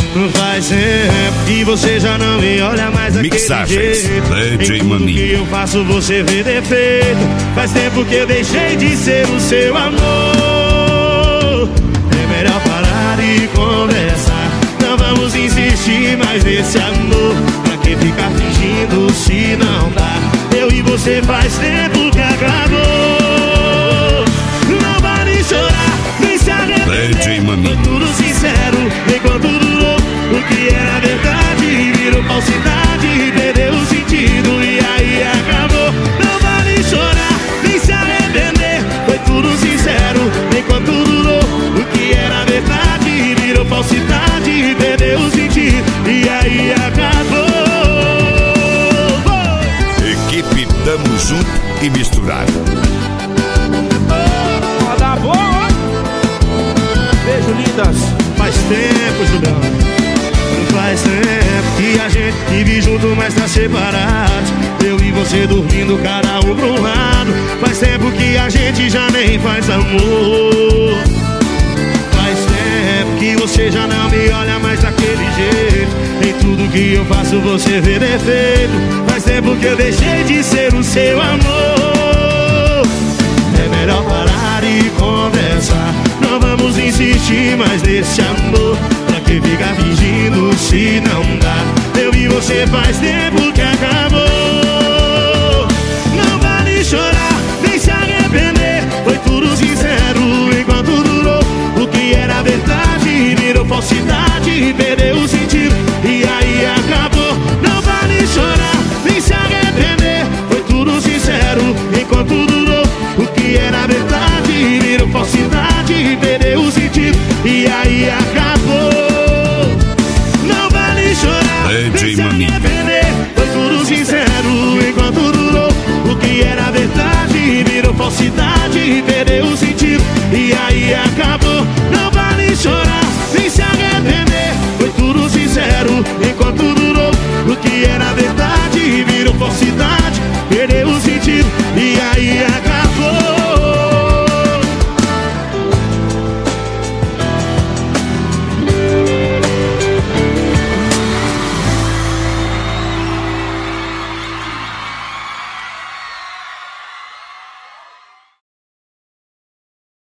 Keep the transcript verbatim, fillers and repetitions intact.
Faz tempo que você já não me olha mais daquele Mixagens, jeito. D J Em tudo Maninho. que eu faço você vê defeito. Faz tempo que eu deixei de ser o seu amor. É melhor parar e conversar. Não vamos insistir mais nesse amor. Pra que ficar fingindo se não dá? Eu e você faz tempo que acabou. Não vale chorar, nem se arrepender. D J Maninho. Foi tudo sincero, enquanto durou. O que era verdade virou falsidade, perdeu o sentido e aí acabou. Não vale chorar, nem se arrepender. Foi tudo sincero, enquanto durou. O que era verdade virou falsidade, perdeu o sentido e aí acabou. Equipe Tamo Junto e Misturado. Roda boa. Beijo, lindas. Faz tempo, Julião. Faz tempo que a gente vive junto, mas tá separado. Eu e você dormindo, cada um pra um lado. Faz tempo que a gente já nem faz amor. Faz tempo que você já não me olha mais daquele jeito. Em tudo que eu faço você vê defeito. Faz tempo que eu deixei de ser o seu amor. É melhor parar e conversar. Não vamos insistir mais nesse amor. Pra que ficar fingindo se não dá? Eu e você faz tempo que acabou. Não vale chorar, nem se arrepender. Foi tudo sincero enquanto durou. O que era verdade virou falsidade, perdeu o sentido e aí acabou. Não vale chorar, nem se arrepender. Foi tudo sincero enquanto durou. O que era verdade virou falsidade, perdeu o sentido e aí acabou. Não vale chorar, nem se arrepender. Foi tudo sincero enquanto durou. O que era verdade virou falsidade, perdeu o sentido e aí acabou. Não vale chorar, nem se arrepender. Foi tudo sincero enquanto durou. O que era verdade virou falsidade, perdeu o sentido e